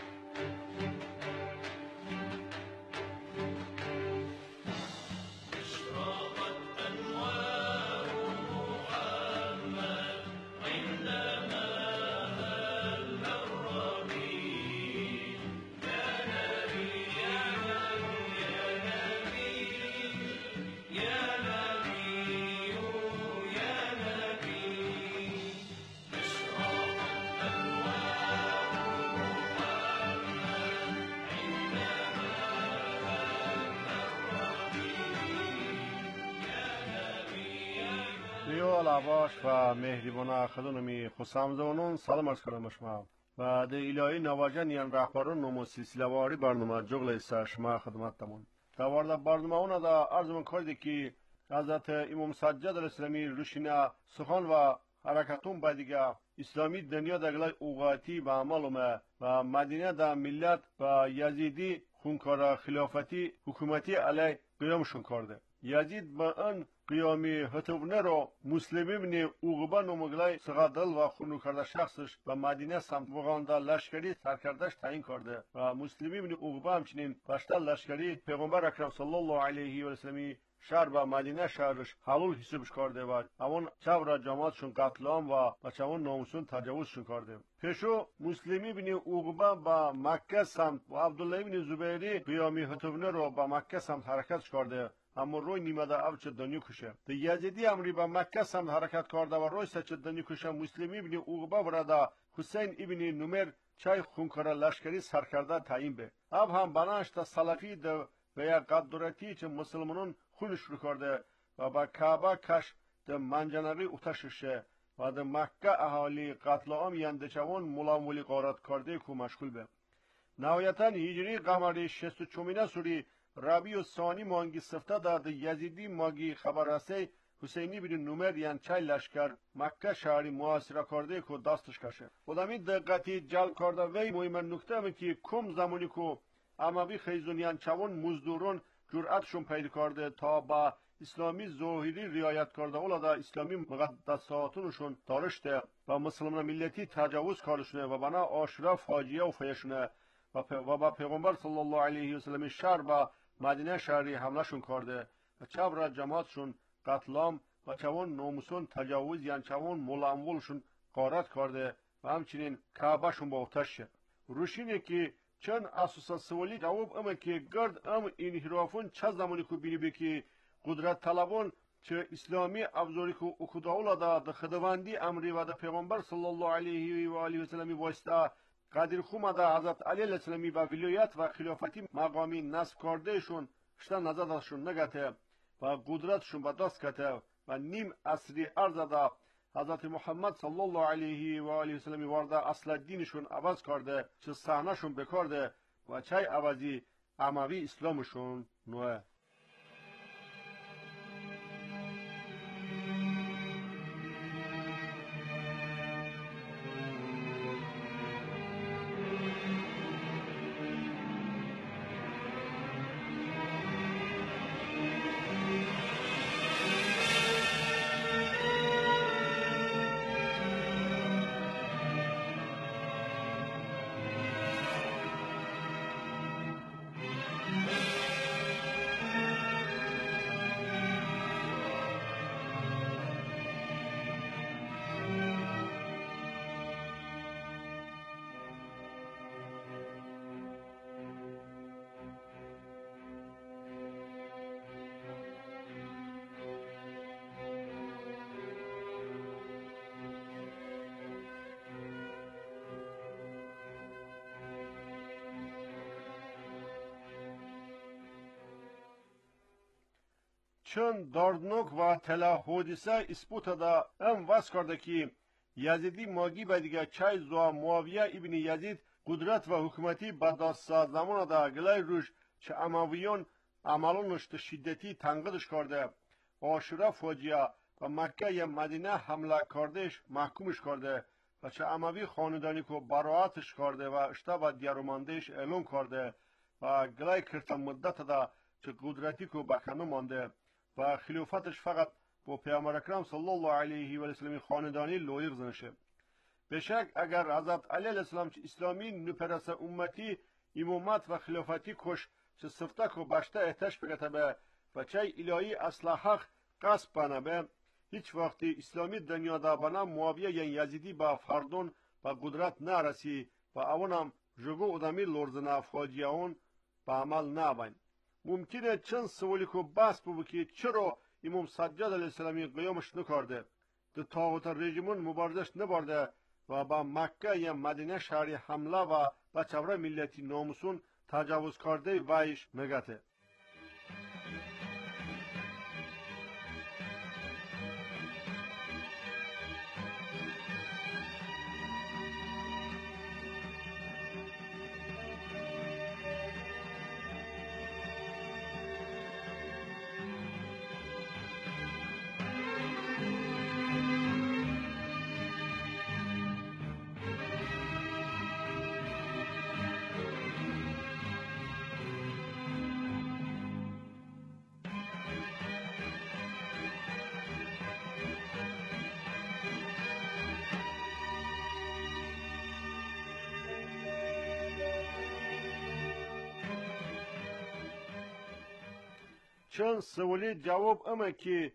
لواش و مهربان خدونمی خوشامدونون سلام عرض کنم شما و ده الهی نواجن یان رهبران نمو سلسله واری برنامه جغل ایسا شما خدمتتمون دوارده برنامه اونا دا عرضمون کرده که حضرت امام سجاد الاسلامی روشینا سخن و حرکتون بایدیگه اسلامی دنیا دا گلای اوغاتی و عملومه و مدینه دا ملت و یزیدی خونکار خلافتی حکومتی علی قیامشون کرده. یزید با ان قیامی هتوبنه رو مسلمی بینی اوغبا نموگلای سغادل و خونو کرده شخصش و مدینه سمت وغانده لشکری سرکردش تعیین کرده و مسلمی بینی اوغبا همچنین باشتر لشکری پیغمبر اکرم صلی الله علیه و سلمی شهر و مدینه شهرش حلول حسابش کرده و همون چورا جماعتشون قتلام و چون ناموسون تجاوزشون کرده. پیشو مسلمی بینی اوغبا با مکه سمت و عبدالله بن زبیری قیامی هتوبنه رو با مکه سمت حرکتش کرده اما روی نیمده اوچ دنیا کشه. ده یزیدی امری با مکه سمت حرکت کرده و روی سچ دنیا کشه مسلمی بینی اوغبا برده حسین ابن نمر چای خونکار لشکری سرکرده تعیین به. اب هم بناش تا سلفی ده و یا قدرتی چه مسلمانون خونش رو کرده و با کعبه کش ده منجنری اتششه و ده مکه اهالی قتل عام یندچوان ملامولی قارت کرده که مشغول به. نهایتا هجری قمری 64 سوری ربیع الثانی مانگی سفته داد یزیدی ماگی خبر رسه حسینی بن نمر یان چای لشکر مکه شهری محاصره کرده که دستش کشه. خودمی دقتی جلب کرده وی مهم نکته می که کم زمانی که اموی خیزونیان چوان مزدورون جرأتشون پیدا کرده تا با اسلامی ظاهری رعایت کرده اولادا اسلامی مقدساتونشون دارشته و مسلمان ملتی تجاوز کارشونه و بنا عاشورا فاجعه و فیشونه و با پیغمبر صلی الله علیه و سلم شهر با مدینه شهری حملهشون کرده و چبر جماعتشون قتلام و چوان ناموسون تجاوز یان چوان ملامولشون غارت کرده و همچنین کعبهشون با آتش شد. روشینه که چند اساس سوالی جواب اما که گرد این انحرافون چه زمانی که بینی که قدرت طلبان چه اسلامی افزاری که اکداولا دا خدواندی امری و دا پیغمبر صلی الله علیه و آله و سلم واسطه قدر خوما دا حضرت علی علیه السلامی و ولایت و خلافتی مقامی نصب کردهشون شتا نظرشون نگته و قدرتشون به دست کته و نیم عصری ارز دا حضرت محمد صلی الله علیه و آله و سلم وارده اصل دینشون عوض کرده چه صحنهشون بکرده و چای عوضی اموی اسلامشون نوه. چون داردنوک و تلا حودثه اسپوت دا ام واس کرده که یزیدی ماگی به دیگه چای زوا معاویه ابن یزید قدرت و حکومتی به دست زمان دا گلای روش چه امویون عملونش شدتی تنقیدش کرده عاشورا فاجعه و مکه یا مدینه حمله کردش محکومش کرده و چه اموی خاندانی که براعتش کرده و اشتا و دیاروماندهش اعلام کرده و گلای کرتا مدت دا چه قدرتی که بکنو مانده و خلافتش فقط با پیامبر اکرم صلی الله علیه و سلم خاندانی لایق زنشه. به شک اگر حضرت علی علیه السلام چه اسلامی نپرس امتی امامت و خلافتی کش چه صفته که بشته احتش بگته به و چه الهی اصل حق قصب بنه به هیچ وقتی اسلامی دنیا دا بنا معاویه یعنی یزیدی با فردون و قدرت نرسی و اونم جگو ادمی لرزنه فاجیه اون به عمل نبین. ممکنه چند سوالی که بس بو که چرا امام سجاد علیه السلامی قیامش نکرده ده طاغوت رژیمون مبارزش نبرده و با مکه یا مدینه شهری حمله و با چوره ملتی ناموسون تجاوز کرده وایش مگته. چون سوالی جواب اما که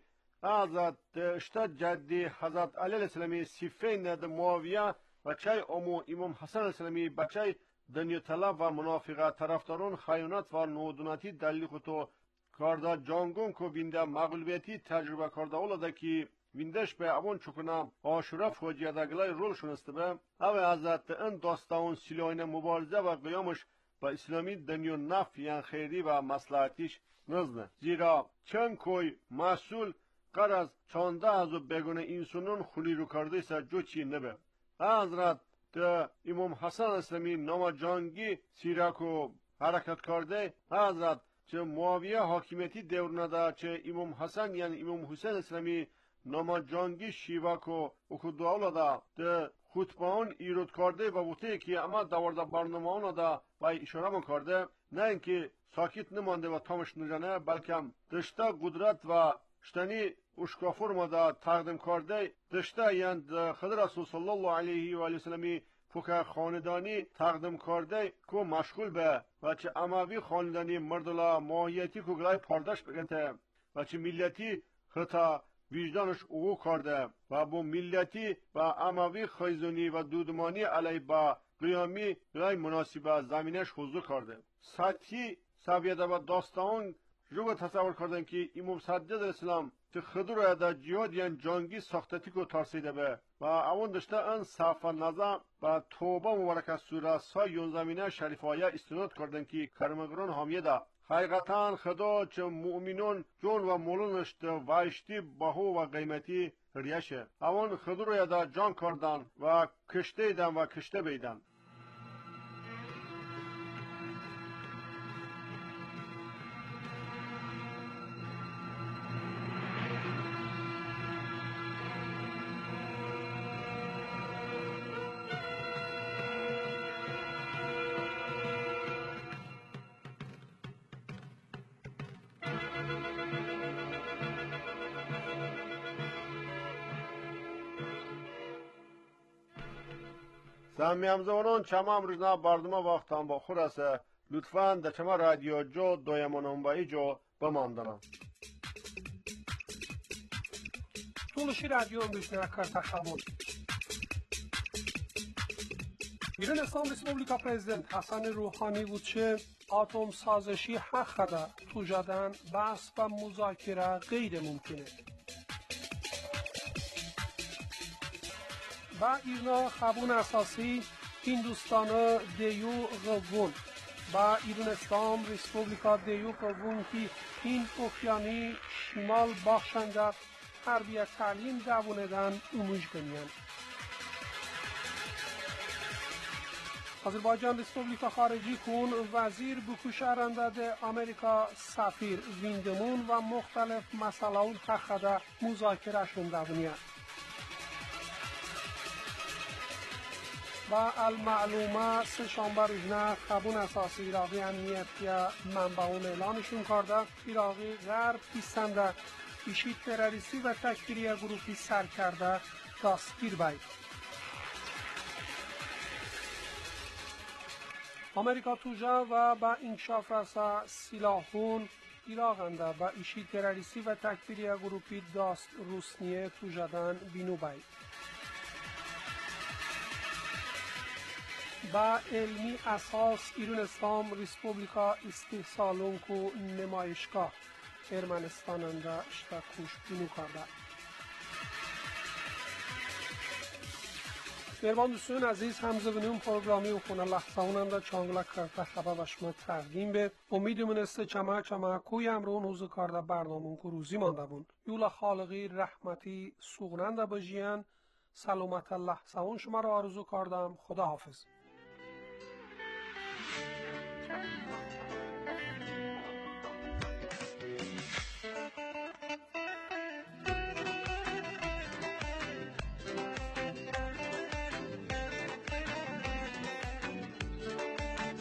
حضرت اشتا جدی حضرت علی علیه السلامی صفین ده معاویه و چای امام حسن علیه السلامی بچای دنیا طلب و منافقه طرفداران خیانت و نودونتی دلیل خودتو کارده جانگون که وینده مغلوبیتی تجربه کرده اولاده که ویندش به اون چکنه عاشورا فاجعه دگلای رول شنسته به او حضرت این داستان سیلاین مبارزه و قیامش با اسلامی دنیا نفع خیری و مصلحتیش نزنه زیرا چند کوی مسئول قرض چانده از بگونه انسانون خونی رو کرده ایسا جو چی نبه حضرت ده امام حسن اسلامی نام جانگی سیراکو حرکت کرده حضرت چه معاویه حاکمیتی دور نده چه امام حسن یعنی امام حسین اسلامی نام جانگی شیواکو اکدو اولاده ده خطبان ایرود کرده و بوده که اما دورده برنامه آنه ده و اشاره من کرده نه اینکه ساکت نمانده و تامش نجانه بلکه دشته قدرت و شتنی اشکافور ماده تقدیم کرده دشته یند خضر رسول صلی الله علیه و آله وسلمی فکر خاندانی تقدیم کرده که مشغول به و چه اموی خاندانی مردلا ماهیتی که گلای پاردش بگنده و چه ملتی خطا وجدانش او کرده و با ملتی و اموی خیزونی و دودمانی علی با قیامی گلای مناسبه زمینش حضور کرده سطحی سویده و داستان جو تصور کردن که امام سجاد علیه السلام که خضر در جهاد یعنی جانگی ساختتی که ترسیده به و اون داشته ان صفحه نظم و توبه مبارک سوره سایون زمینه شریفایه استناد کردن که کرمگران حامیه ده حقیقتا خدا چه مؤمنون جون و مولونش ده وایشتی بهو و قیمتی ریشه اون خضر در جان کردن و کشته ایدن و کشته بیدن سمیامزوران چما امروزنا بردما وقتان با خور است لطفاً در چما رادیو جو دویمانونبایی جو بماندنم Tuluşi radyo ömrüsüne kartaşamur. Yunanistan Respublika Prezident Hasan Ruhani بود که اتم سازشی حق ده تو جدن بحث و مذاکره غیر ممکنه. با ایرنا خبون اساسی هندوستان دیو غوون با ایرونستان ریسپوبلیکا دیوک کی این اوکیانی شمال باخشنجر تربیت تعلیم دوونedن umuj کنین. آذربایجان ریسپوبلیکا خارجی کون وزیر بکوشارنده آمریکا سفیر ویندمون و مختلف مسائل تخده مذاکره شدند. و المعلومه سه‌شنبه روزنه خبون اساسی ایراقی امنیتی منبعون اعلامشون کرده ایراقی غرب ایستنده ایشی تروریستی و تکفیری گروهی سر کرده دستگیر بید. آمریکا توجه و با انکشاف رسا سلاحون ایراقنده با ایشی تروریستی و تکفیری گروهی داست روسنیه توجدن بینو بید. با علمی اساس ایرونستان ریسپوبلیکا استحصالون کو نمایشگاه ارمنستاننده اشتکوش بینو کرده. دربان دوستان عزیز همزه بنیم پروگرامی و خونه لحظه هوننده چانگلک کرده خبر و شما تقدیم به امیدمون است چمه کوی امرون حوزه کرده برنامون که روزی مانده بون یولا خالقی رحمتی سوغننده بجیان سلامت لحظه هون شما را آرزو کردم. خدا حافظ.